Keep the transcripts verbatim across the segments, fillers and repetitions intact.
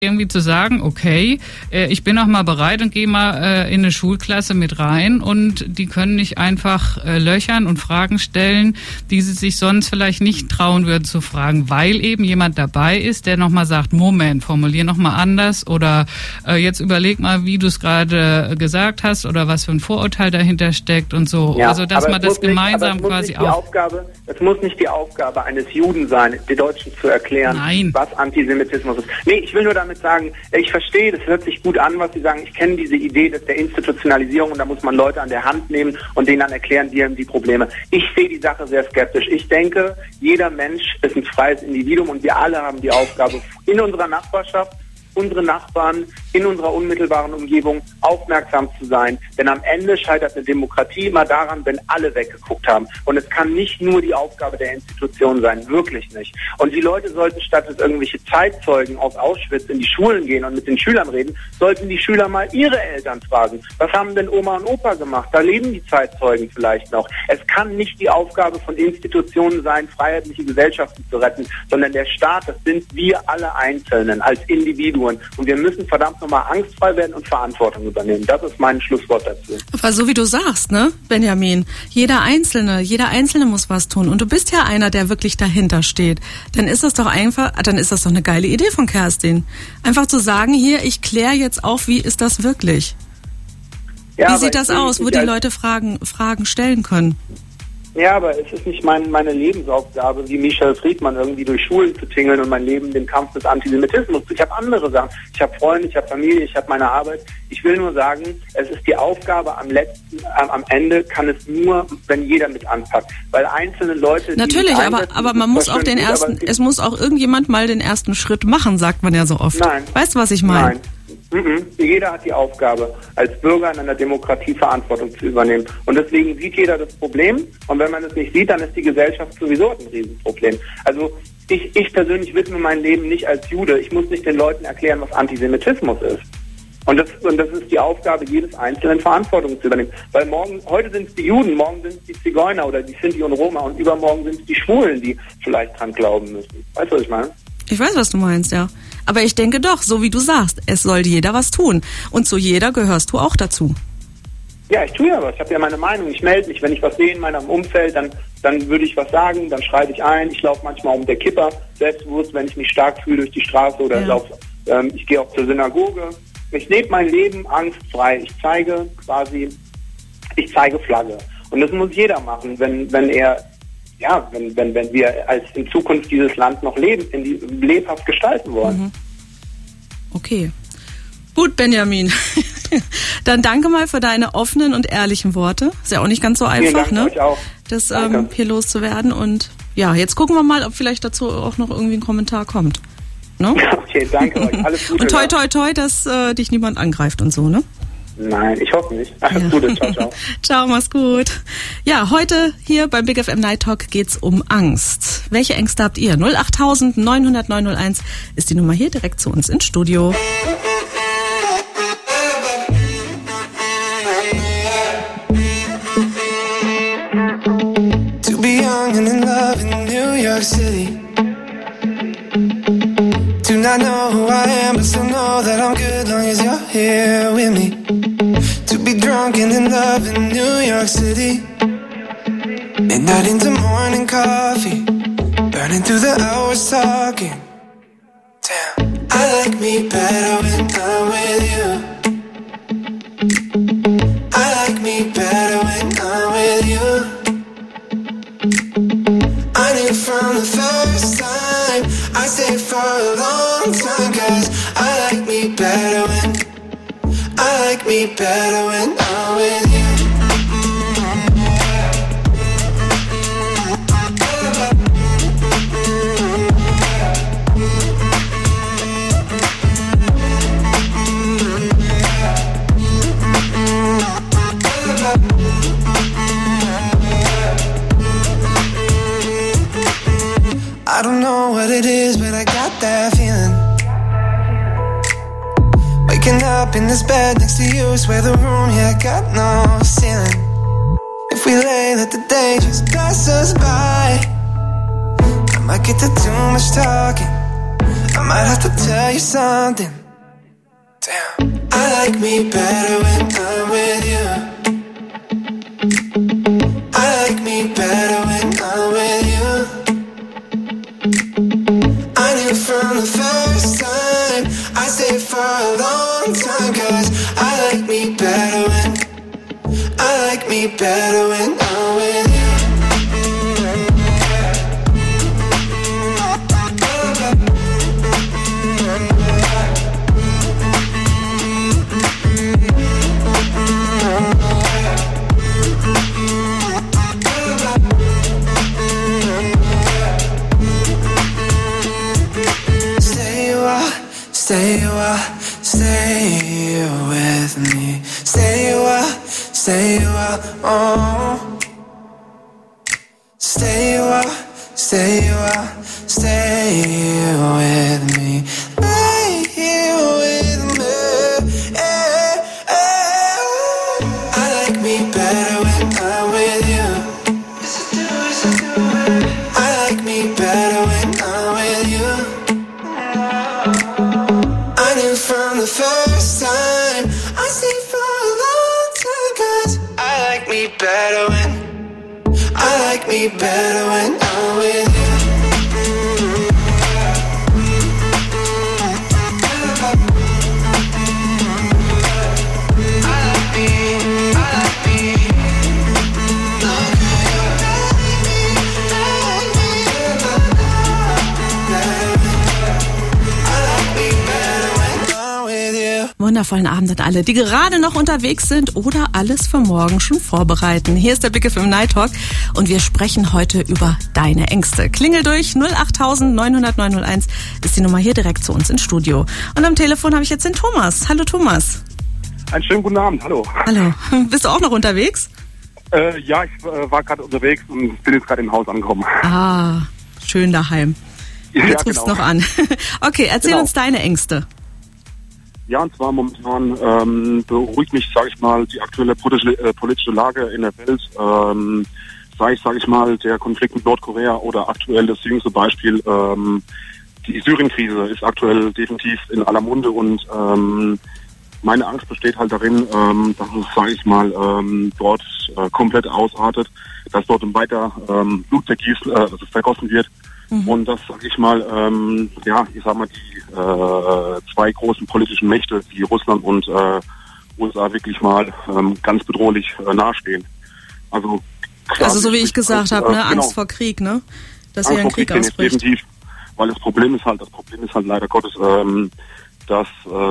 irgendwie zu sagen, okay, äh, ich bin auch mal bereit und gehe mal äh, in eine Schulklasse mit rein und die können nicht einfach äh, löchern und Fragen stellen, die sie sich sonst vielleicht nicht trauen würden zu fragen, weil eben jemand dabei ist, der nochmal sagt, Moment, formulier nochmal anders oder äh, jetzt überleg mal, wie du es gerade gesagt hast oder was für ein Vorurteil dahinter steckt und so. Ja, also, dass man das nicht, gemeinsam es muss quasi nicht die auch... Aufgabe, es muss nicht die Aufgabe eines Juden sein, die Deutschen zu erklären, Nein. was Antisemitismus ist. Nee, ich will nur damit sagen, ich verstehe, das hört sich gut an, was Sie sagen. Ich kenne diese Idee der Institutionalisierung und da muss man Leute an der Hand nehmen und denen dann erklären, die haben die Probleme. Ich sehe die Sache sehr skeptisch. Ich denke, jeder Mensch ist ein freies Individuum und wir alle haben die Aufgabe, in unserer Nachbarschaft, unsere Nachbarn in unserer unmittelbaren Umgebung aufmerksam zu sein. Denn am Ende scheitert eine Demokratie immer daran, wenn alle weggeguckt haben. Und es kann nicht nur die Aufgabe der Institutionen sein, wirklich nicht. Und die Leute sollten statt dass irgendwelche Zeitzeugen aus Auschwitz in die Schulen gehen und mit den Schülern reden, sollten die Schüler mal ihre Eltern fragen. Was haben denn Oma und Opa gemacht? Da leben die Zeitzeugen vielleicht noch. Es kann nicht die Aufgabe von Institutionen sein, freiheitliche Gesellschaften zu retten, sondern der Staat, das sind wir alle Einzelnen als Individuen. Und wir müssen verdammt nochmal angstfrei werden und Verantwortung übernehmen. Das ist mein Schlusswort dazu. Aber so wie du sagst, ne, Benjamin, jeder Einzelne, jeder Einzelne muss was tun. Und du bist ja einer, der wirklich dahinter steht. Dann ist das doch einfach, dann ist das doch eine geile Idee von Kerstin. Einfach zu sagen, hier, ich kläre jetzt auf, wie ist das wirklich? Ja, wie sieht das aus, wo die Leute Fragen, Fragen stellen können? Ja, aber es ist nicht mein, meine Lebensaufgabe, wie Michel Friedmann irgendwie durch Schulen zu tingeln und mein Leben dem Kampf des Antisemitismus. Ich habe andere Sachen. Ich habe Freunde, ich habe Familie, ich habe meine Arbeit. Ich will nur sagen, es ist die Aufgabe am letzten, am, am Ende kann es nur, wenn jeder mit anpackt. Weil einzelne Leute... Natürlich, aber, aber man muss auch den ersten, es muss auch irgendjemand mal den ersten Schritt machen, sagt man ja so oft. Nein. Weißt du, was ich meine? Nein. Mhm. Jeder hat die Aufgabe, als Bürger in einer Demokratie Verantwortung zu übernehmen. Und deswegen sieht jeder das Problem. Und wenn man es nicht sieht, dann ist die Gesellschaft sowieso ein Riesenproblem. Also ich, ich persönlich widme mein Leben nicht als Jude. Ich muss nicht den Leuten erklären, was Antisemitismus ist. Und das, und das ist die Aufgabe jedes Einzelnen, Verantwortung zu übernehmen. Weil morgen, heute sind es die Juden, morgen sind es die Zigeuner oder die Sinti und Roma und übermorgen sind es die Schwulen, die vielleicht dran glauben müssen. Weißt du, was ich meine? Ich weiß, was du meinst, ja. Aber ich denke doch, so wie du sagst, es soll jeder was tun. Und zu jeder gehörst du auch dazu. Ja, ich tue ja was. Ich habe ja meine Meinung. Ich melde mich. Wenn ich was sehe in meinem Umfeld, dann, dann würde ich was sagen, dann schreibe ich ein. Ich laufe manchmal um der Kipper, selbstbewusst, wenn ich mich stark fühle durch die Straße oder ja. laufe, ähm, ich gehe auch zur Synagoge. Ich lebe mein Leben angstfrei. Ich zeige quasi, ich zeige Flagge. Und das muss jeder machen, wenn, wenn er... Ja, wenn, wenn, wenn wir als in Zukunft dieses Land noch leben, in die, lebhaft gestalten wollen. Mhm. Okay. Gut, Benjamin. Dann danke mal für deine offenen und ehrlichen Worte. Ist ja auch nicht ganz so einfach, Vielen Dank ne? euch auch. Das ähm, hier loszuwerden. Und ja, jetzt gucken wir mal, ob vielleicht dazu auch noch irgendwie ein Kommentar kommt. Ne? Okay, danke euch. Alles Gute. Und toi, toi, toi, dass äh, dich niemand angreift und so, ne? Nein, ich hoffe nicht. Alles ja. Gute, ciao, ciao. Ciao, mach's gut. Ja, heute hier beim Big F M Night Talk geht's um Angst. Welche Ängste habt ihr? null acht neun null null neun null eins ist die Nummer hier direkt zu uns ins Studio. To be young and in love in New York City. Do not know who I am, but still know that I'm good long as you're here with me. To be drunk and in love in New York City. Midnight into morning coffee, burning through the hours talking. Damn, I like me better when I'm with you. I like me better when I'm with you. I knew from the first time I stayed for a long time, cause I like me better when I like me better when I'm with you. I don't know what it is, but I got that feeling. Waking up in this bed next to you, swear the room, yeah, got no ceiling. If we lay, let the day just pass us by. I might get to too much talking. I might have to tell you something. Damn. I like me better when I'm with you. I like me better when I'm with you. I knew from the first time I stayed for a long time, cause I like me better when I like me better when I'm with you. Stay a while, stay with me. Stay a while, stay a while, oh. Stay a while, stay a while, stay with me. Stay with me, yeah, yeah. I like me better when I'm with you. Yes, I do, yes, I do. I like me better when I'm with you. From the first time I stayed for a long time, cause I like me better when I like me better when I'm with you. I like me, I like me. Wundervollen Abend an alle, die gerade noch unterwegs sind oder alles für morgen schon vorbereiten. Hier ist der Big F M Night Talk und wir sprechen heute über deine Ängste. Klingel durch, null acht neun null null neun null eins ist die Nummer hier direkt zu uns ins Studio. Und am Telefon habe ich jetzt den Thomas. Hallo Thomas. Einen schönen guten Abend, hallo. Hallo, bist du auch noch unterwegs? Äh, ja, ich äh, war gerade unterwegs und bin jetzt gerade im Haus angekommen. Ah, schön daheim. Ja, jetzt rufst du genau. noch an. Okay, erzähl Genau. uns deine Ängste. Ja, und zwar momentan ähm, beruhigt mich, sage ich mal, die aktuelle politische, äh, politische Lage in der Welt. Ähm, sei es, sage ich mal, der Konflikt mit Nordkorea oder aktuell das jüngste Beispiel, ähm, die Syrien-Krise ist aktuell definitiv in aller Munde und ähm, meine Angst besteht halt darin, ähm, dass es, sage ich mal, ähm, dort äh, komplett ausartet, dass dort weiter ähm, Blut vergießt, äh, dass es vergossen wird. Mhm. Und dass, sag ich mal, ähm, ja, ich sag mal, die äh, zwei großen politischen Mächte, wie Russland und äh, U S A, wirklich mal ähm, ganz bedrohlich äh, nahestehen. Also, klar, Also so wie ich gesagt habe, ne? Äh, Angst genau. vor Krieg, ne? Dass Angst hier ein vor Krieg Krieg ausbricht. definitiv, weil das Problem ist halt, das Problem ist halt leider Gottes, ähm, dass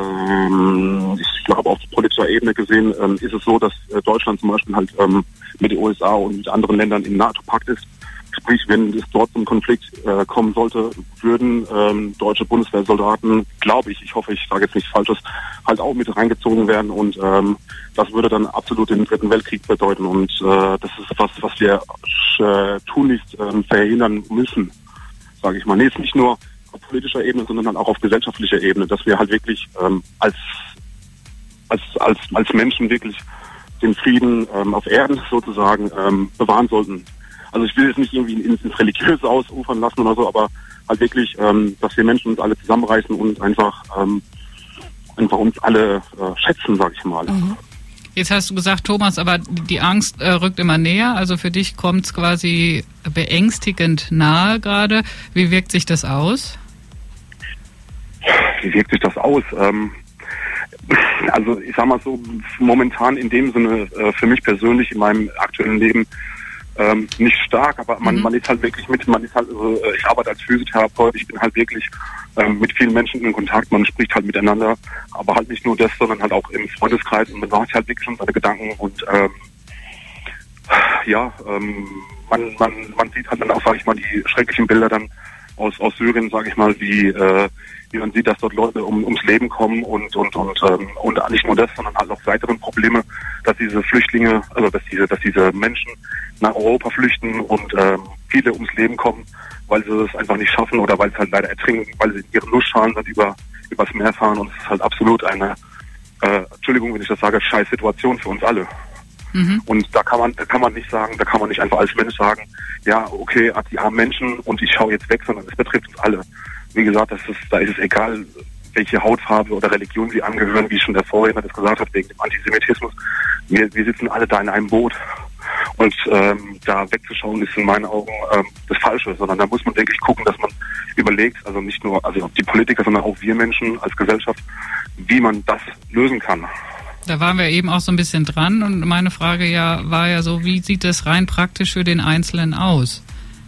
ähm, ich glaube auf politischer Ebene gesehen ähm, ist es so, dass äh, Deutschland zum Beispiel halt ähm, mit den U S A und mit anderen Ländern im NATO-Pakt ist. Sprich, wenn es dort zum Konflikt äh, kommen sollte, würden ähm, deutsche Bundeswehrsoldaten, glaube ich, ich hoffe, ich sage jetzt nichts Falsches, halt auch mit reingezogen werden und ähm, das würde dann absolut den Dritten Weltkrieg bedeuten und äh, das ist was, was wir äh, tunlichst äh, verhindern müssen, sage ich mal. Nee, nicht nur auf politischer Ebene, sondern dann auch auf gesellschaftlicher Ebene, dass wir halt wirklich ähm, als als als als Menschen wirklich den Frieden ähm, auf Erden sozusagen ähm, bewahren sollten. Also ich will jetzt nicht irgendwie ins, ins Religiöse ausufern lassen oder so, aber halt wirklich, ähm, dass wir Menschen uns alle zusammenreißen und einfach ähm, einfach uns alle äh, schätzen, sag ich mal. Mhm. Jetzt hast du gesagt, Thomas, aber die Angst äh, rückt immer näher. Also für dich kommt es quasi beängstigend nahe gerade. Wie wirkt sich das aus? Wie wirkt sich das aus? Ähm, also ich sag mal so, momentan in dem Sinne äh, für mich persönlich in meinem aktuellen Leben ähm, nicht stark, aber man, mhm. man ist halt wirklich mit, man ist halt, also, ich arbeite als Physiotherapeut, ich bin halt wirklich ähm, mit vielen Menschen in Kontakt, man spricht halt miteinander, aber halt nicht nur das, sondern halt auch im Freundeskreis und man macht halt wirklich schon seine Gedanken und ähm, ja, ähm, man, man, man sieht halt dann auch, sag ich mal, die schrecklichen Bilder dann aus, aus Syrien, sage ich mal, wie, äh, wie man sieht, dass dort Leute um, ums Leben kommen und und und ähm, und nicht nur das, sondern halt auch weitere Probleme, dass diese Flüchtlinge, also dass diese, dass diese Menschen nach Europa flüchten und ähm, viele ums Leben kommen, weil sie es einfach nicht schaffen oder weil sie halt leider ertrinken, weil sie in ihren Nussschalen dann über übers Meer fahren und es ist halt absolut eine, äh, Entschuldigung, wenn ich das sage, scheiß Situation für uns alle. Mhm. Und da kann man, da kann man nicht sagen, da kann man nicht einfach als Mensch sagen, ja, okay, die armen Menschen und ich schaue jetzt weg, sondern es betrifft uns alle. wie gesagt, das ist, da ist es egal, welche Hautfarbe oder Religion sie angehören, wie schon der Vorredner das gesagt hat, wegen dem Antisemitismus. Wir, wir sitzen alle da in einem Boot. Und ähm, da wegzuschauen ist in meinen Augen ähm, das Falsche, sondern da muss man wirklich gucken, dass man überlegt, also nicht nur also die Politiker, sondern auch wir Menschen als Gesellschaft, wie man das lösen kann. Da waren wir eben auch so ein bisschen dran und meine Frage ja war ja so, wie sieht das rein praktisch für den Einzelnen aus?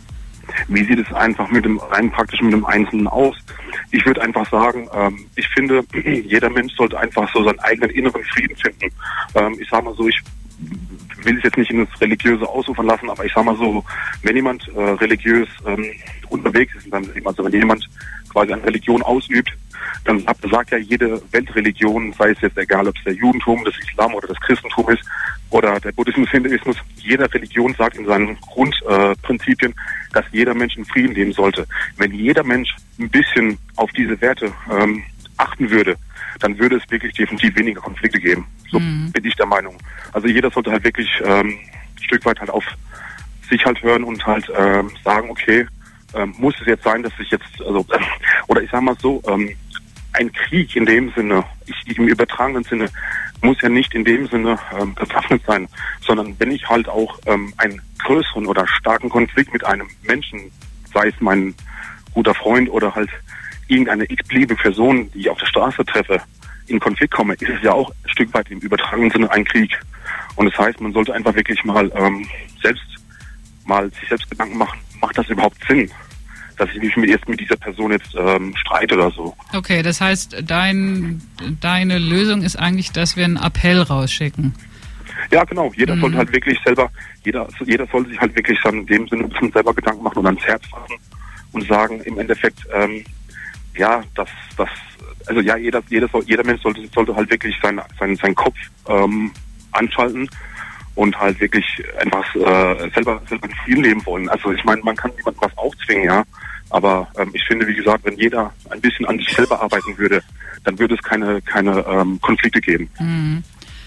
Wie sieht es einfach mit dem rein praktisch mit dem Einzelnen aus? Ich würde einfach sagen, ähm, ich finde, jeder Mensch sollte einfach so seinen eigenen inneren Frieden finden. Ähm, ich sage mal so, ich will es jetzt nicht in das Religiöse ausufern lassen, aber ich sage mal so, wenn jemand äh, religiös ähm, unterwegs ist, dann, also wenn jemand quasi eine Religion ausübt, dann sagt ja jede Weltreligion, sei es jetzt egal, ob es der Judentum, das Islam oder das Christentum ist oder der Buddhismus, Hinduismus, jede Religion sagt in seinen Grundprinzipien, äh, dass jeder Mensch in Frieden leben sollte. Wenn jeder Mensch ein bisschen auf diese Werte ähm, achten würde, dann würde es wirklich definitiv weniger Konflikte geben. So mhm. bin ich der Meinung. Also jeder sollte halt wirklich ähm, ein Stück weit halt auf sich halt hören und halt ähm, sagen, okay, ähm, muss es jetzt sein, dass ich jetzt, also äh, oder ich sag mal so, ähm, ein Krieg in dem Sinne, ich, im übertragenen Sinne, muss ja nicht in dem Sinne ähm, bewaffnet sein, sondern wenn ich halt auch ähm, einen größeren oder starken Konflikt mit einem Menschen, sei es mein guter Freund oder halt irgendeine x-beliebige Person, die ich auf der Straße treffe, in Konflikt komme, ist es ja auch ein Stück weit im übertragenen Sinne ein Krieg. Und das heißt, man sollte einfach wirklich mal ähm, selbst mal sich selbst Gedanken machen, macht das überhaupt Sinn, dass ich mich mit, jetzt mit dieser Person jetzt ähm, streite oder so. Okay, das heißt, dein, deine Lösung ist eigentlich, dass wir einen Appell rausschicken. Ja, genau. Jeder mhm. sollte halt wirklich selber, jeder, jeder sollte sich halt wirklich dann in dem Sinne ein bisschen selber Gedanken machen und ans Herz fassen und sagen, im Endeffekt, ähm, ja, dass das, also ja, jeder, jeder, jeder Mensch sollte, sollte halt wirklich seinen sein, sein Kopf ähm, anschalten und halt wirklich einfach äh, selber selber in Frieden leben wollen. Also ich meine, man kann niemandem was aufzwingen, ja, aber ähm, ich finde, wie gesagt, wenn jeder ein bisschen an sich selber arbeiten würde, dann würde es keine keine ähm, Konflikte geben. Mhm.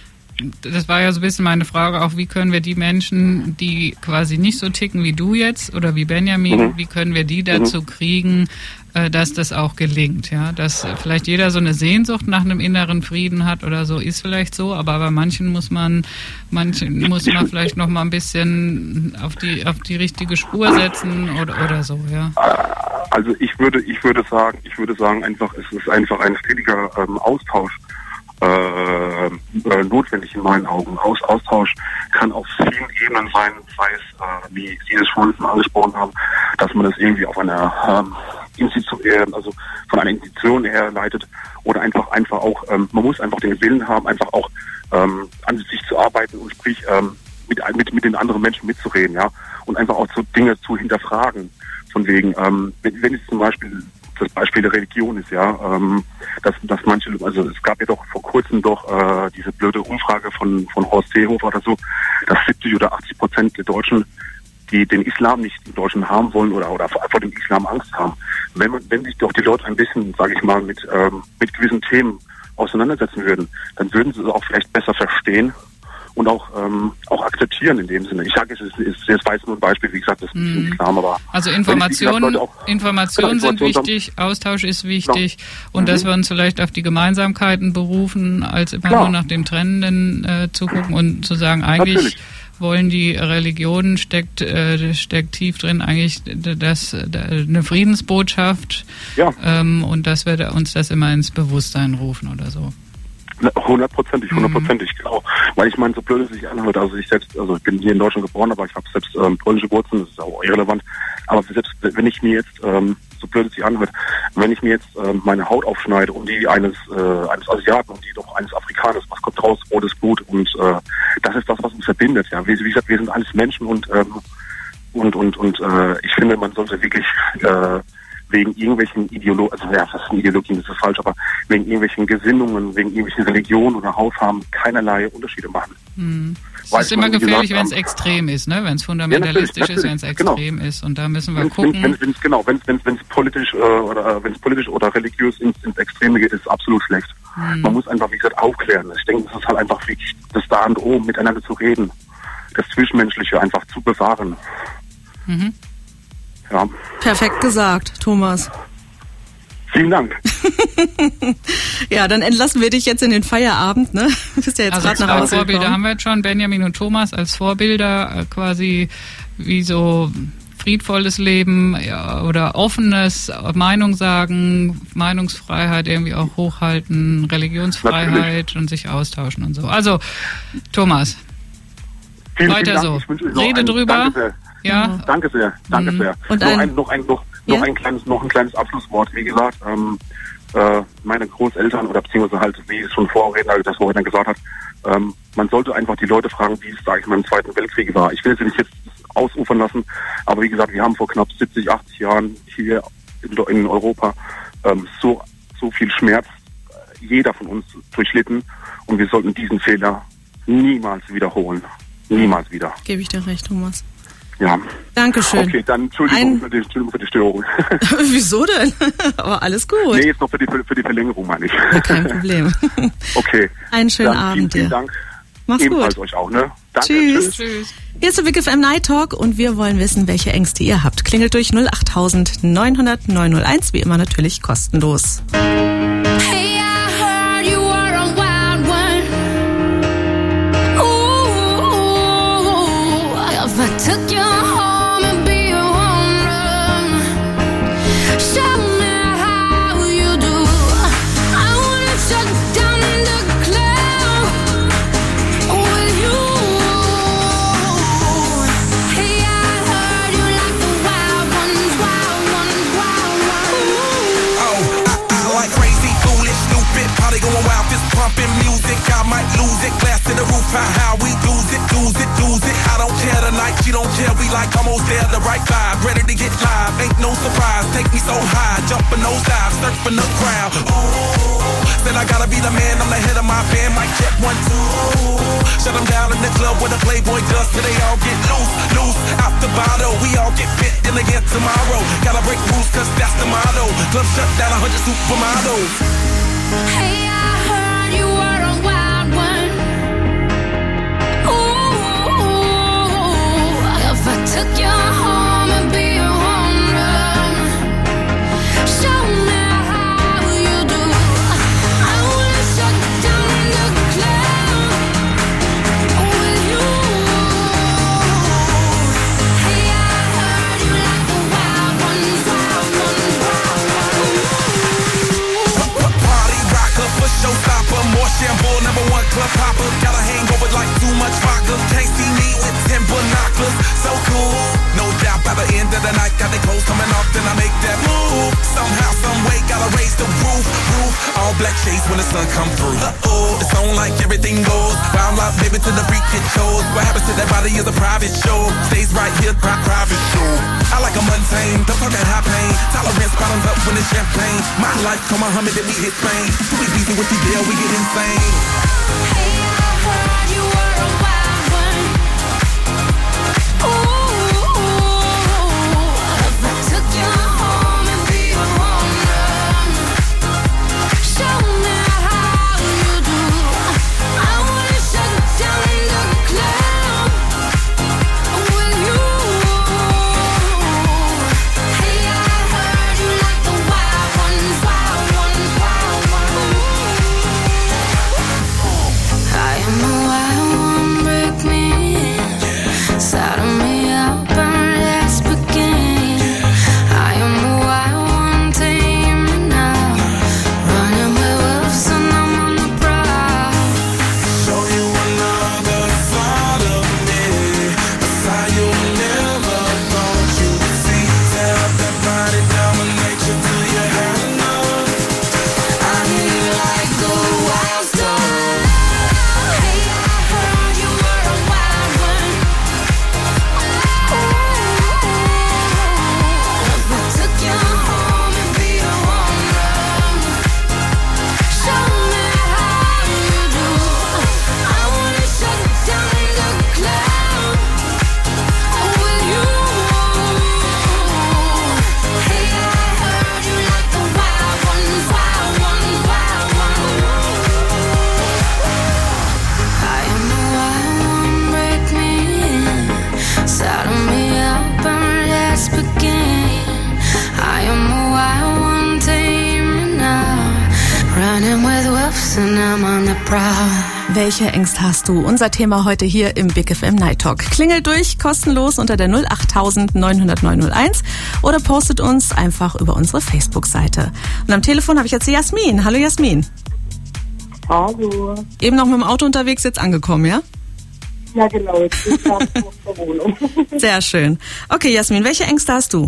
Das war ja so ein bisschen meine Frage auch, wie können wir die Menschen, die quasi nicht so ticken wie du jetzt oder wie Benjamin, mhm. wie können wir die dazu mhm. kriegen, äh, dass das auch gelingt, ja, dass vielleicht jeder so eine Sehnsucht nach einem inneren Frieden hat oder so, ist vielleicht so, aber bei manchen muss man, manchen muss man vielleicht noch mal ein bisschen auf die auf die richtige Spur setzen oder oder so, ja. Also ich würde ich würde sagen, ich würde sagen einfach, es ist einfach ein stetiger ähm, Austausch. Äh, äh, notwendig in meinen Augen. Aus, Austausch kann auf vielen Ebenen sein, sei es, äh, wie Sie es schon angesprochen haben, dass man das irgendwie auf einer ähm, Institution, also von einer Institution herleitet oder einfach einfach auch, ähm, man muss einfach den Willen haben, einfach auch ähm, an sich zu arbeiten und sprich ähm, mit, mit, mit den anderen Menschen mitzureden, ja, und einfach auch so Dinge zu hinterfragen. Von wegen, ähm, wenn, wenn es zum Beispiel das Beispiel der Religion ist, ja, ähm, dass, dass manche, also es gab ja doch vor kurzem doch äh, diese blöde Umfrage von, von Horst Seehofer oder so, dass siebzig oder achtzig Prozent der Deutschen, die den Islam nicht in Deutschland haben wollen oder, oder vor, vor dem Islam Angst haben. Wenn man, wenn sich doch die Leute ein bisschen, sage ich mal, mit, ähm, mit gewissen Themen auseinandersetzen würden, dann würden sie es auch vielleicht besser verstehen und auch ähm, auch akzeptieren in dem Sinne. Ich sage, es ist, ist jetzt weiß nur ein Beispiel, wie gesagt, das ist ein bisschen Islam, aber also Informationen, auch, Informationen sind wichtig, Austausch ist wichtig genau. und mhm. dass wir uns vielleicht auf die Gemeinsamkeiten berufen, als immer Klar. nur nach dem Trennenden äh, zu gucken und zu sagen, eigentlich Natürlich. wollen die Religionen, steckt äh, steckt tief drin eigentlich das, das eine Friedensbotschaft ja. ähm, und dass wir uns das immer ins Bewusstsein rufen oder so. Hundertprozentig, hundertprozentig, mhm. genau. Weil ich meine, so blöd es sich anhört, also ich selbst, also ich bin hier in Deutschland geboren, aber ich habe selbst ähm, polnische Wurzeln, das ist auch irrelevant. Aber selbst wenn ich mir jetzt, ähm, so blöd es sich anhört, wenn ich mir jetzt ähm, meine Haut aufschneide und die eines äh, eines Asiaten und die doch eines Afrikaners, was kommt raus? Rotes Blut und äh, das ist das, was uns verbindet. Ja, wie, wie gesagt, wir sind alles Menschen und ähm, und und und äh, ich finde, man sollte wirklich äh, wegen irgendwelchen Ideologien, also ja, fast Ideologien ist das falsch, aber wegen irgendwelchen Gesinnungen, wegen irgendwelchen Religionen oder Hautfarben keinerlei Unterschiede machen. Hm. Es ist immer gefährlich, wenn es extrem ist, ne? Wenn es fundamentalistisch ja, ist, wenn es extrem genau. ist. Und da müssen wir wenn's, gucken. Wenn es genau, wenn es wenn es politisch äh, oder wenn es politisch oder religiös ins, ins Extreme geht, ist es absolut schlecht. Hm. Man muss einfach, wie gesagt, aufklären. Ich denke, es ist halt einfach wichtig, das da und oben miteinander zu reden, das Zwischenmenschliche einfach zu bewahren. Mhm. Ja. Perfekt gesagt, Thomas. Vielen Dank. Ja, dann entlassen wir dich jetzt in den Feierabend, ne? Du bist ja jetzt Also gerade nach zwei Hause Vorbilder gekommen. haben wir jetzt schon, Benjamin und Thomas als Vorbilder, äh, quasi wie so friedvolles Leben, ja, oder offenes Meinung sagen, Meinungsfreiheit irgendwie auch hochhalten, Religionsfreiheit Natürlich. und sich austauschen und so. Also, Thomas, Vielen, weiter vielen Dank. so. Ich wünsche euch noch Rede einen- drüber. Danke sehr. Ja, Danke sehr, danke Mhm. sehr. Und noch, ein- ein, noch, ein, noch, Ja? noch, ein kleines, noch ein kleines Abschlusswort. Wie gesagt, ähm, äh, meine Großeltern oder beziehungsweise halt, wie es schon Vorredner, das Vorredner gesagt hat, ähm, man sollte einfach die Leute fragen, wie es, sage ich mal, im Zweiten Weltkrieg war. Ich will sie nicht jetzt ausufern lassen, aber wie gesagt, wir haben vor knapp siebzig, achtzig Jahren hier in, in Europa ähm, so, so viel Schmerz, äh, jeder von uns durchlitten, und wir sollten diesen Fehler niemals wiederholen. Niemals wieder. Gebe ich dir recht, Thomas. Ja. Dankeschön. Okay, dann Entschuldigung, Ein- für, die, Entschuldigung für die Störung. Wieso denn? Aber alles gut. Nee, jetzt noch für die, für die Verlängerung, meine ich. Ja, kein Problem. Okay. Einen schönen dann Abend vielen, vielen dir. Dank. Mach's Ebenfalls gut. euch auch, ne? Danke. Tschüss. tschüss. Hier ist der Big F M Night Talk und wir wollen wissen, welche Ängste ihr habt. Klingelt durch null acht neun hundert neun null eins, wie immer natürlich kostenlos. Hey, I heard you were a wild one. Ooh, if I took you home and be your home run, show me how you do. I wanna shut down the club with you. Hey, I heard you like the wild ones, wild ones, wild ones. Oh, I, I like crazy, foolish, stupid, party going wild, fist pumping music. I might lose it, glass to the roof, how, how we lose it, lose it, lose it. I don't care tonight, she don't care, we like almost there, the right vibe, ready to get live, ain't no surprise, take me so high, jumping those dives, surfing the crowd. Ooh, said I gotta be the man, I'm the head of my band, mic check one, two. Shut them down in the club where the Playboy does, till they all get loose, loose, out the bottle, we all get fit in again tomorrow. Gotta break rules, cause that's the motto, club shut down, a hundred supermodels. Hey, I heard you were a wild one. Ooh, if I took you home and be your home run, show me how you do. I wanna shut down the club with you. Hey, I heard you like the wild ones, wild ones, wild ones. Party rocker for showstopper, more shampoo, number one club popper. Got a hangover like too much vodka. Can't see me with ten binoculars. So cool, no doubt by the end of the night, got the clothes coming off, then I make that move. Somehow, some way, gotta raise the roof, roof. All black shades when the sun come through. Uh-oh, it's on like everything goes. Wild out, baby, to the freak it shows. What happens to that body is a private show. Stays right here, pri- private show. I like a mundane, don't talk that high pain. Tolerance bottoms up when it's champagne. My life, come Muhammad, then we hit Spain. Too easy with the deal, we get insane. Hey, I heard you were a wild one. Ooh, if I took you home and be your home run, show me how you do. I wanna shut down the club with you. Hey, I heard you like the wild ones, wild ones, wild ones. I am a wild and I'm on the prowl. Welche Ängste hast du? Unser Thema heute hier im Big F M Night Talk. Klingelt durch, kostenlos unter der null acht neun null null neun null eins oder postet uns einfach über unsere Facebook-Seite. Und am Telefon habe ich jetzt die Jasmin. Hallo Jasmin. Hallo. Eben noch mit dem Auto unterwegs, jetzt angekommen, ja? Ja, genau. Jetzt bin ich gerade zur Wohnung. Sehr schön. Okay, Jasmin, welche Ängste hast du? Und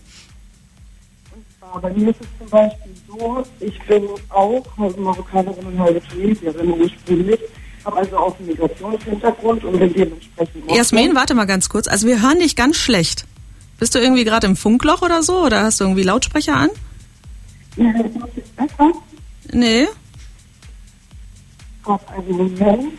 zwar, bei mir ist es zum Beispiel so, ich bin auch halbe Marokkanerin und halbe Tunesierin ursprünglich, habe also auch einen Migrationshintergrund und bin dementsprechend... Jasmin, warte mal ganz kurz. Also wir hören dich ganz schlecht. Bist du irgendwie gerade im Funkloch oder so? Oder hast du irgendwie Lautsprecher an? Ja, das ist jetzt besser. Nee. Gott, also Moment.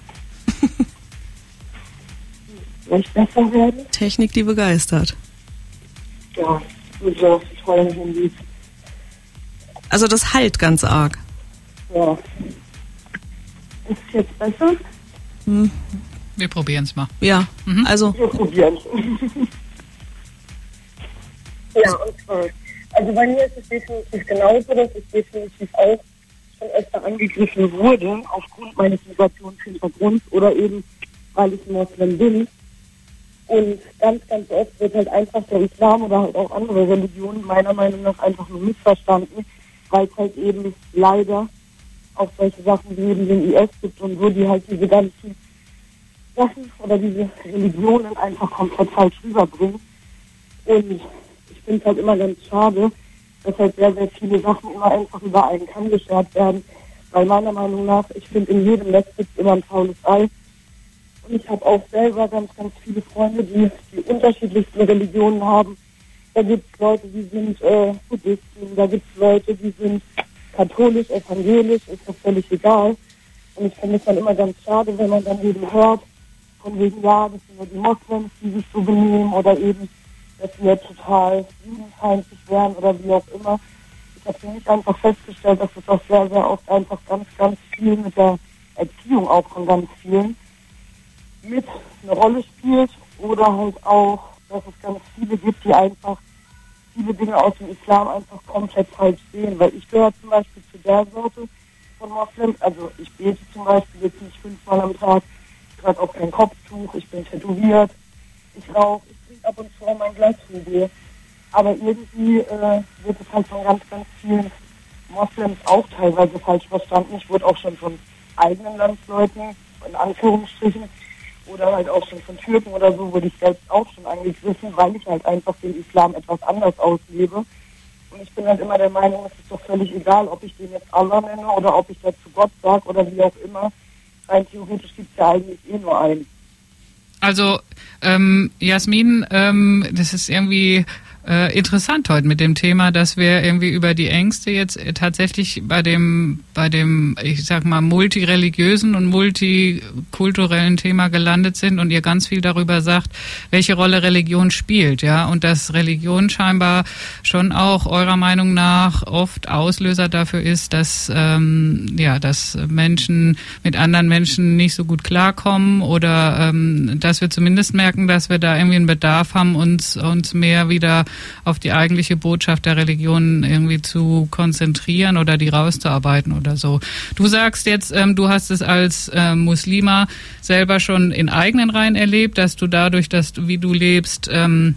Vielleicht besser werden? Technik, die begeistert. Ja, mit so tollen Handys. Also das halt ganz arg. Ja. Ist es jetzt besser? Hm. Wir probieren es mal. Ja, mhm. also... Wir probieren es. Ja, und zwar, also bei mir ist es definitiv genauso, dass ich definitiv auch schon öfter angegriffen wurde, aufgrund meines Migrationshintergrunds oder eben, weil ich Moslem bin. Und ganz, ganz oft wird halt einfach der Islam oder halt auch andere Religionen meiner Meinung nach einfach nur missverstanden, weil es halt eben leider auch solche Sachen wie eben den I S gibt und wo die halt diese ganzen Sachen oder diese Religionen einfach komplett falsch rüberbringen. Und ich finde es halt immer ganz schade, dass halt sehr, sehr viele Sachen immer einfach über einen Kamm geschert werden, weil meiner Meinung nach, ich finde, in jedem Netz gibt immer ein faules Ei. Und ich habe auch selber ganz, ganz viele Freunde, die die unterschiedlichsten Religionen haben. Da gibt es Leute, die sind äh, Buddhisten, da gibt es Leute, die sind katholisch, evangelisch, ist das völlig egal. Und ich finde es dann immer ganz schade, wenn man dann eben hört, von wegen, ja, das sind ja die Moslems, die sich so benehmen oder eben, dass wir total judenfeindlich wären oder wie auch immer. Ich habe für mich einfach festgestellt, dass es auch sehr, sehr oft einfach ganz, ganz viel mit der Erziehung auch von ganz vielen mit eine Rolle spielt oder halt auch, dass es ganz viele gibt, die einfach viele Dinge aus dem Islam einfach komplett falsch sehen, weil ich gehöre zum Beispiel zu der Sorte von Moslems, also ich bete zum Beispiel jetzt nicht fünfmal am Tag, ich trage auch kein Kopftuch, ich bin tätowiert, ich rauche, ich trinke ab und zu auch mein Glas Bier, aber irgendwie äh, wird es halt von ganz, ganz vielen Moslems auch teilweise falsch verstanden. Ich wurde auch schon von eigenen Landsleuten, in Anführungsstrichen, oder halt auch schon von Türken oder so, wurde ich selbst auch schon angegriffen, weil ich halt einfach den Islam etwas anders auslebe. Und ich bin halt immer der Meinung, es ist doch völlig egal, ob ich den jetzt Allah nenne oder ob ich dazu Gott sage oder wie auch immer. Rein theoretisch gibt es ja eigentlich eh nur einen. Also, ähm, Jasmin, ähm, das ist irgendwie äh, interessant heute mit dem Thema, dass wir irgendwie über die Ängste jetzt äh, tatsächlich bei dem, bei dem, ich sag mal, multireligiösen und multikulturellen Thema gelandet sind und ihr ganz viel darüber sagt, welche Rolle Religion spielt, ja, und dass Religion scheinbar schon auch eurer Meinung nach oft Auslöser dafür ist, dass, ähm, ja, dass Menschen mit anderen Menschen nicht so gut klarkommen oder ähm, dass wir zumindest merken, dass wir da irgendwie einen Bedarf haben, uns, uns mehr wieder auf die eigentliche Botschaft der Religion irgendwie zu konzentrieren oder die rauszuarbeiten oder so. Du sagst jetzt, ähm, du hast es als äh, Muslima selber schon in eigenen Reihen erlebt, dass du dadurch, dass du, wie du lebst, ähm,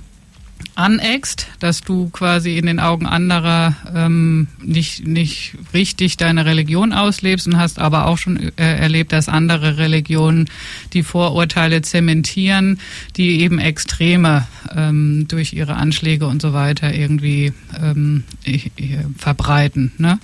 aneckst, dass du quasi in den Augen anderer ähm, nicht nicht richtig deine Religion auslebst und hast aber auch schon äh, erlebt, dass andere Religionen die Vorurteile zementieren, die eben Extreme ähm, durch ihre Anschläge und so weiter irgendwie ähm, ich, ich, verbreiten, ne?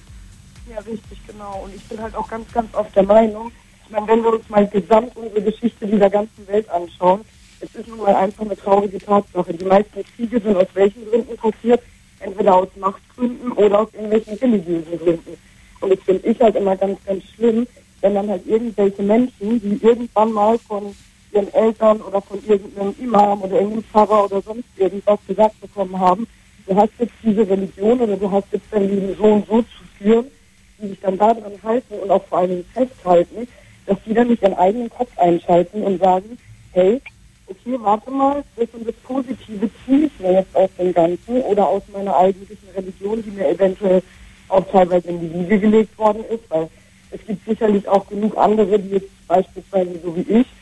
Ja, richtig, genau. Und ich bin halt auch ganz, ganz oft der Meinung, ich meine, wenn wir uns mal gesamt unsere Geschichte dieser ganzen Welt anschauen, es ist nun mal einfach eine traurige Tatsache. Die meisten Kriege sind aus welchen Gründen passiert? Entweder aus Machtgründen oder aus irgendwelchen religiösen Gründen. Und das finde ich halt immer ganz, ganz schlimm, wenn dann halt irgendwelche Menschen, die irgendwann mal von ihren Eltern oder von irgendeinem Imam oder irgendeinem Pfarrer oder sonst irgendwas gesagt bekommen haben, du hast jetzt diese Religion oder du hast jetzt dein Leben so und so zu führen, die sich dann daran halten und auch vor allen Dingen festhalten, dass die dann nicht ihren eigenen Kopf einschalten und sagen, hey, okay, warte mal, das und das Positive ziehe ich mir jetzt aus dem Ganzen oder aus meiner eigentlichen Religion, die mir eventuell auch teilweise in die Wiege gelegt worden ist, weil es gibt sicherlich auch genug andere, die jetzt beispielsweise so wie ich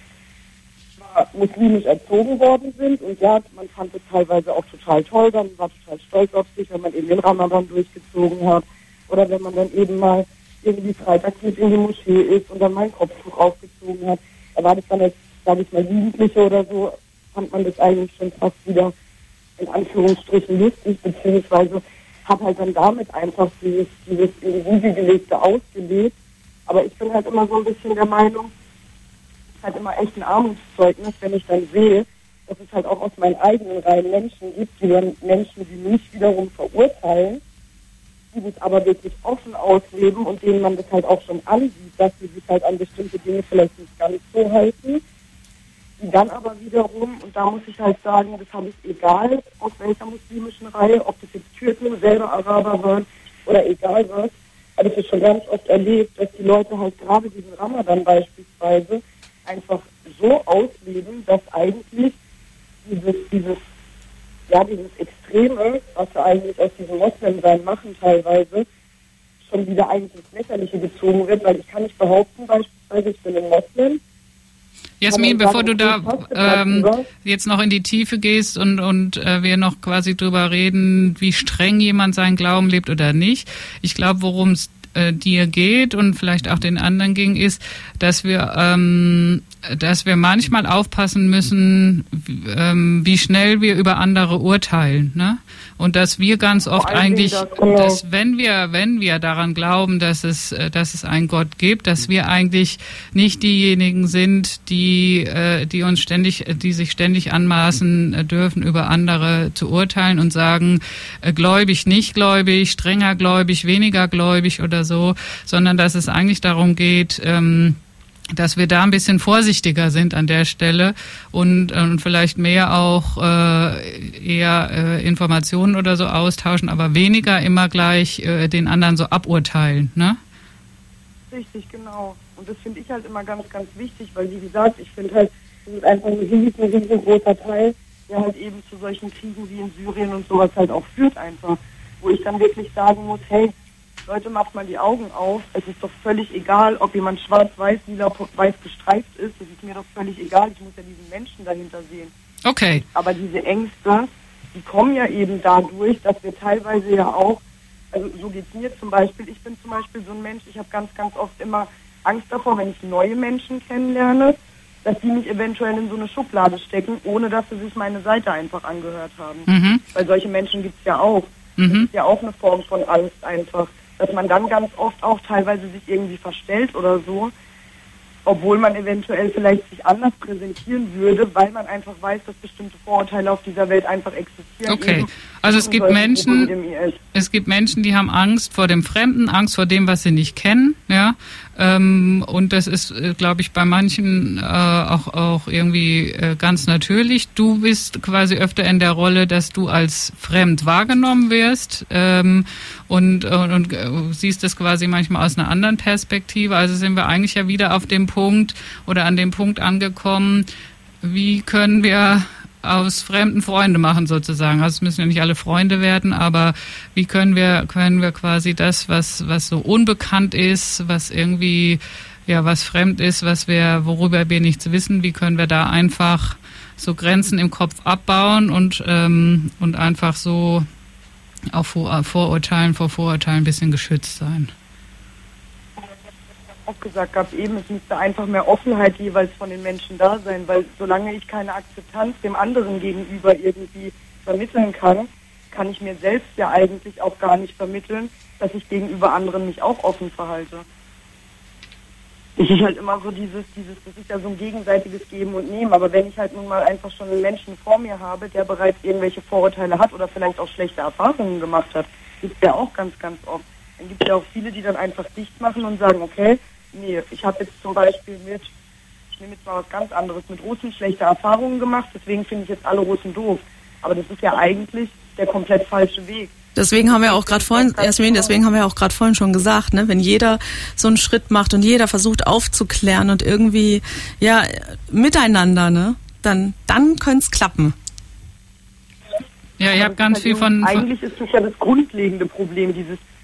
zwar muslimisch erzogen worden sind und ja, man fand es teilweise auch total toll, dann war total stolz auf sich, wenn man eben den Ramadan durchgezogen hat oder wenn man dann eben mal irgendwie freitags mit in die Moschee ist und dann mal ein Kopftuch aufgezogen hat. Da war das dann als, sage ich mal, Jugendliche oder so, fand man das eigentlich schon fast wieder in Anführungsstrichen lustig, beziehungsweise hat halt dann damit einfach dieses, dieses in die Wiege gelegte ausgelebt. Aber ich bin halt immer so ein bisschen der Meinung, es ist halt immer echt ein Armutszeugnis, wenn ich dann sehe, dass es halt auch aus meinen eigenen Reihen Menschen gibt, die dann Menschen wie mich wiederum verurteilen, die das aber wirklich offen ausleben und denen man das halt auch schon ansieht, dass sie sich halt an bestimmte Dinge vielleicht nicht ganz so halten, die dann aber wiederum, und da muss ich halt sagen, das habe ich egal aus welcher muslimischen Reihe, ob das jetzt Türken, selber Araber waren oder egal was, habe ich das schon ganz oft erlebt, dass die Leute halt gerade diesen Ramadan beispielsweise einfach so ausleben, dass eigentlich dieses, dieses ja, dieses Extreme, was wir eigentlich aus diesem Moslem-Sein machen teilweise, schon wieder eigentlich ins Lächerliche gezogen wird, weil ich kann nicht behaupten, beispielsweise, ich bin ein Moslem. Jasmin, bevor du da ähm, jetzt noch in die Tiefe gehst und, und äh, wir noch quasi drüber reden, wie streng jemand seinen Glauben lebt oder nicht, ich glaube, worum es äh, dir geht und vielleicht auch den anderen ging, ist, dass wir ähm, dass wir manchmal aufpassen müssen, wie, ähm, wie schnell wir über andere urteilen, ne? Und dass wir ganz oft eigentlich, das, genau. dass wenn wir, wenn wir daran glauben, dass es, dass es einen Gott gibt, dass wir eigentlich nicht diejenigen sind, die, die uns ständig, die sich ständig anmaßen dürfen, über andere zu urteilen und sagen, gläubig, nicht gläubig, strenger gläubig, weniger gläubig oder so, sondern dass es eigentlich darum geht, ähm, dass wir da ein bisschen vorsichtiger sind an der Stelle und, und vielleicht mehr auch äh, eher äh, Informationen oder so austauschen, aber weniger immer gleich äh, den anderen so aburteilen, ne? Richtig, genau. Und das finde ich halt immer ganz, ganz wichtig, weil wie gesagt, ich finde halt, das ist einfach ein riesen, riesengroßer Teil, der halt eben zu solchen Kriegen wie in Syrien und sowas halt auch führt einfach. Wo ich dann wirklich sagen muss, hey, Leute, macht mal die Augen auf. Es ist doch völlig egal, ob jemand schwarz, weiß, lila, weiß gestreift ist. Das ist mir doch völlig egal. Ich muss ja diesen Menschen dahinter sehen. Okay. Aber diese Ängste, die kommen ja eben dadurch, dass wir teilweise ja auch, also so geht's mir zum Beispiel, ich bin zum Beispiel so ein Mensch, ich habe ganz, ganz oft immer Angst davor, wenn ich neue Menschen kennenlerne, dass die mich eventuell in so eine Schublade stecken, ohne dass sie sich meine Seite einfach angehört haben. Mhm. Weil solche Menschen gibt's ja auch. Mhm. Das ist ja auch eine Form von Angst einfach. Dass man dann ganz oft auch teilweise sich irgendwie verstellt oder so, obwohl man eventuell vielleicht sich anders präsentieren würde, weil man einfach weiß, dass bestimmte Vorurteile auf dieser Welt einfach existieren. Okay, also es gibt Menschen, es gibt Menschen, die haben Angst vor dem Fremden, Angst vor dem, was sie nicht kennen, ja. Ähm, und das ist, glaube ich, bei manchen äh, auch, auch irgendwie äh, ganz natürlich. Du bist quasi öfter in der Rolle, dass du als fremd wahrgenommen wirst ähm, und, und, und äh, siehst das quasi manchmal aus einer anderen Perspektive. Also sind wir eigentlich ja wieder auf dem Punkt oder an dem Punkt angekommen, wie können wir aus Fremden Freunde machen sozusagen. Also es müssen ja nicht alle Freunde werden, aber wie können wir können wir quasi das, was was so unbekannt ist, was irgendwie ja was fremd ist, was wir worüber wir nichts wissen, wie können wir da einfach so Grenzen im Kopf abbauen und ähm, und einfach so auch vor Vorurteilen vor Vorurteilen ein bisschen geschützt sein. Auch gesagt habe eben, es müsste einfach mehr Offenheit jeweils von den Menschen da sein, weil solange ich keine Akzeptanz dem anderen gegenüber irgendwie vermitteln kann, kann ich mir selbst ja eigentlich auch gar nicht vermitteln, dass ich gegenüber anderen mich auch offen verhalte. Es ist halt immer so dieses, dieses, das ist ja so ein gegenseitiges Geben und Nehmen, aber wenn ich halt nun mal einfach schon einen Menschen vor mir habe, der bereits irgendwelche Vorurteile hat oder vielleicht auch schlechte Erfahrungen gemacht hat, gibt es ja auch ganz, ganz oft. Dann gibt es ja auch viele, die dann einfach dicht machen und sagen, okay, nee, ich habe jetzt zum Beispiel mit, ich nehme jetzt mal was ganz anderes, mit Russen schlechte Erfahrungen gemacht, deswegen finde ich jetzt alle Russen doof. Aber das ist ja eigentlich der komplett falsche Weg. Deswegen haben wir auch gerade vorhin, Jasmin, deswegen haben wir auch gerade vorhin schon gesagt, ne, wenn jeder so einen Schritt macht und jeder versucht aufzuklären und irgendwie, ja, miteinander, ne, dann, dann könnte es klappen. Ja, ihr habt ganz viel von, von... Eigentlich ist das ja das grundlegende Problem, dieses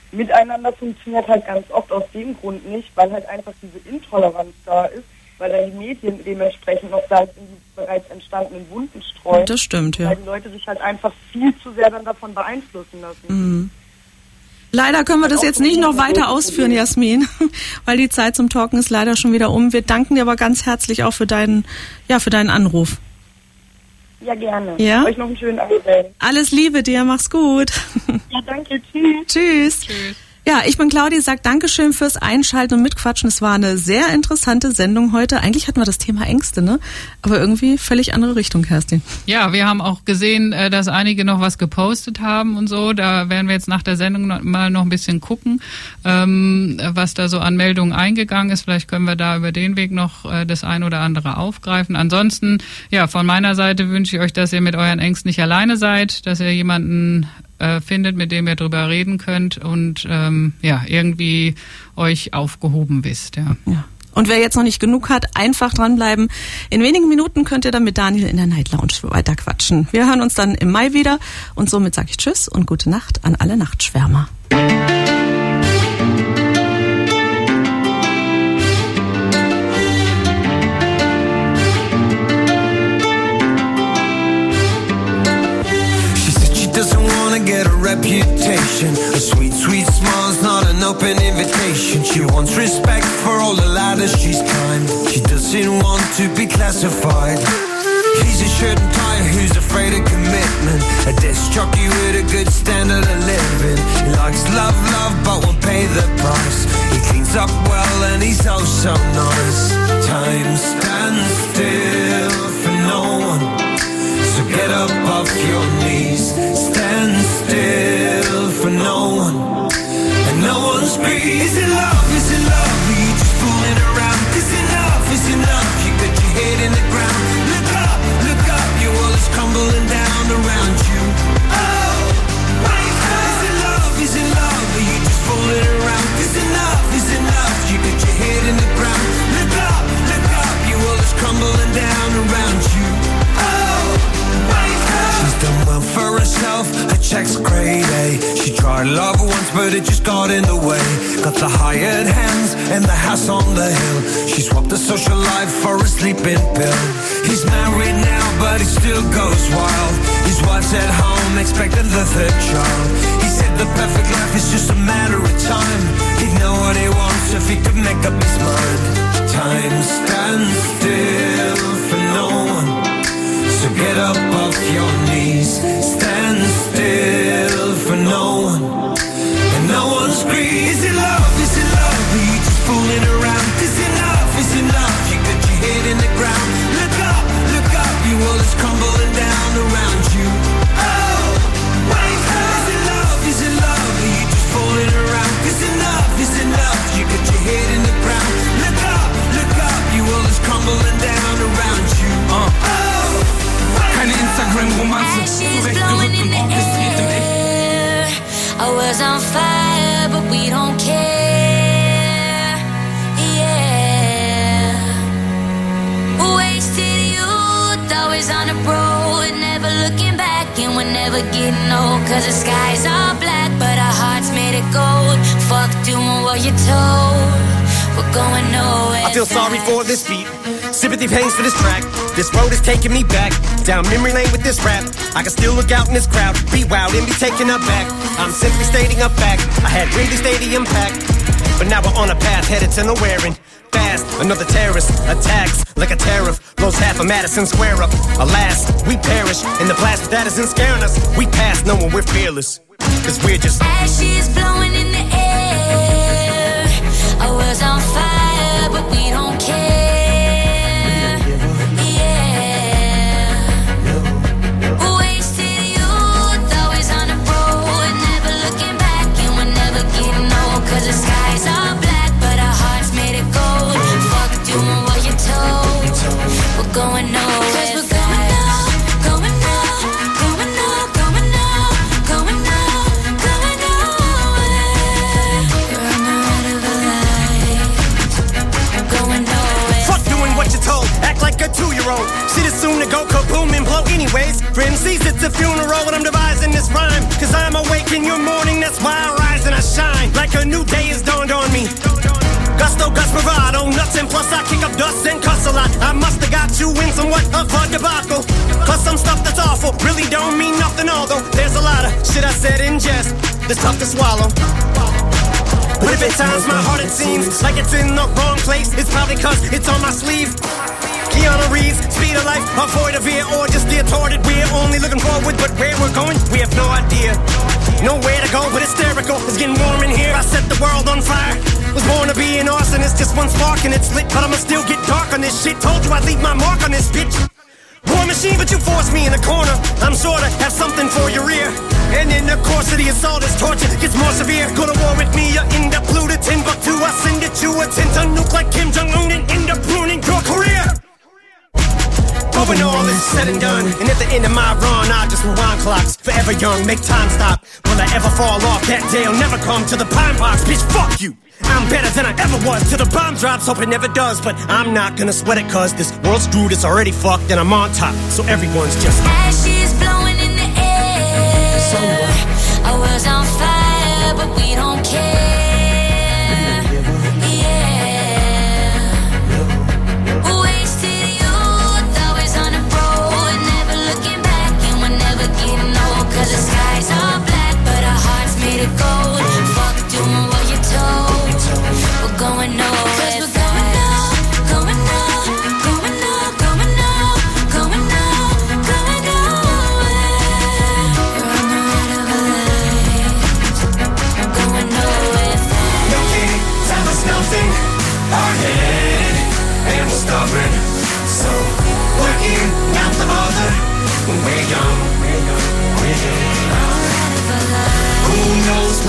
miteinander funktioniert halt ganz oft aus dem Grund nicht, weil halt einfach diese Intoleranz da ist, weil dann die Medien dementsprechend noch Salz in die bereits entstandenen Wunden streuen. Das stimmt, ja. Weil die Leute sich halt einfach viel zu sehr dann davon beeinflussen lassen. Mhm. Leider können wir das jetzt nicht noch weiter ausführen, Jasmin, weil die Zeit zum Talken ist leider schon wieder um. Wir danken dir aber ganz herzlich auch für deinen, ja, für deinen Anruf. Ja, gerne. Ja? Euch noch einen schönen Abend. Alles Liebe dir, mach's gut. Ja, danke, tschüss. Tschüss. Tschüss. Ja, ich bin Claudia, sagt Dankeschön fürs Einschalten und Mitquatschen. Es war eine sehr interessante Sendung heute. Eigentlich hatten wir das Thema Ängste, ne? Aber irgendwie völlig andere Richtung, Kerstin. Ja, wir haben auch gesehen, dass einige noch was gepostet haben und so. Da werden wir jetzt nach der Sendung noch mal noch ein bisschen gucken, ähm, was da so an Meldungen eingegangen ist. Vielleicht können wir da über den Weg noch äh, das ein oder andere aufgreifen. Ansonsten, ja, von meiner Seite wünsche ich euch, dass ihr mit euren Ängsten nicht alleine seid, dass ihr jemanden äh, findet, mit dem ihr drüber reden könnt und ähm, ja, irgendwie euch aufgehoben wisst. Ja. Ja. Und wer jetzt noch nicht genug hat, einfach dranbleiben. In wenigen Minuten könnt ihr dann mit Daniel in der Night Lounge weiter quatschen. Wir hören uns dann im Mai wieder und somit sage ich Tschüss und gute Nacht an alle Nachtschwärmer. Get a reputation. A sweet, sweet smile's not an open invitation. She wants respect for all the ladders she's climbed. She doesn't want to be classified. He's a shirt and tie who's afraid of commitment. A disc jockey with a good standard of living. He likes love, love, but won't pay the price. He cleans up well and he's oh so nice. Time stands still for no one. So get up off your knees, stand still for no one, and no one screams. Is it love, is it love, are you just fooling around? Is enough, is enough, you got your head in the ground. Look up, look up, your world is crumbling down around you. Oh, wait, is it love, is it love, are you just fooling around? Is enough, is enough, you got your head in the ground. Look up, look up, your world is crumbling down around you. She's done well for herself, her check's grade A. She tried love once but it just got in the way. Got the hired hands and the house on the hill. She swapped the social life for a sleeping pill. He's married now but he still goes wild. His wife's at home expecting the third child. He said the perfect life is just a matter of time. He'd know what he wants if he could make up his mind. Time stands still for no one. So get up off your knees, stand still for no one, and no one screams. Is it love, is it love, are you just fooling around? Is enough, is enough, you got your head in the ground. Look up, look up, your world is crumbling down around you. Oh, wait, is it love, is it love, are you just fooling around? Is enough, is enough, you got your head in the ground. Look up, look up, your world is crumbling down around you. Uh. Oh, keine Instagram-Romanze, zurechtgerückt und orchestriert im Echt. I was on fire, but we don't care. Yeah. Wasted youth, always on the road, never looking back, and we're never getting old. Cause the skies are black, but our hearts made it gold. Fuck doing what you're told. We're going nowhere. I feel sorry for this beat. Sympathy pains for this track. This road is taking me back down memory lane with this rap. I can still look out in this crowd, be wild and be taken aback. I'm simply stating a fact. I had Wrigley Stadium packed, but now we're on a path headed to nowhere and fast. Another terrorist attacks like a tariff, blows half of Madison Square up. Alas, we perish in the blast, but that isn't scaring us. We pass knowing we're fearless, cause we're just ashes blowing in the air. I was on fire, but we don't care. Cause the skies are black, but our hearts made it gold. Fuck doing what you're told. We're going nowhere. Cause we're going now, going now, going now, going now, going now, going nowhere. funeral. Shit is soon to go kaboom and blow anyways. For M Cs it's a funeral when I'm devising this rhyme. Cause I'm awake in your morning, that's why I rise and I shine. Like a new day has dawned on me. Gusto, gust, bravado, nuts, and plus I kick up dust and cuss a lot. I must have got you in somewhat of a debacle. Plus some stuff that's awful, really don't mean nothing, although there's a lot of shit I said in jest that's tough to swallow. But if at times my heart it seems like it's in the wrong place, it's probably cause it's on my sleeve. Keanu Reeves, speed of life, avoid a veer, or just steer toward it. We're only looking forward, but where we're going, we have no idea. Nowhere to go, but hysterical. It's getting warm in here, I set the world on fire. Was born to be an arsonist, just one spark and it's lit. But I'ma still get dark on this shit. Told you I'd leave my mark on this bitch. War machine, but you forced me in a corner. I'm sure to have something for your ear. And in the course of the assault, this torture gets more severe. Go to war with me, you end up blue to Timbuktu. I send it you a ten ton nuke like Kim Jong-un and end up ruining your career. But when all is said and done, and at the end of my run, I just rewind clocks. Forever young, make time stop. Will I ever fall off? That day I'll never come to the pine box. Bitch, fuck you. I'm better than I ever was till the bomb drops. Hope it never does, but I'm not gonna sweat it. Cause this world's screwed, it's already fucked, and I'm on top. So everyone's just ashes blowing in the air. So what? Our world's on fire, but we don't care. Cause the skies are black, but our hearts made of gold. Fuck doing what you're told. We're going nowhere. Cause we're going up, going up, going up, going up, going up, going nowhere. We're on the ride of our lives. We're going nowhere fast. no king, tell us nothing. Hard-headed and we're stubborn. So working out the bother when we're young. Who knows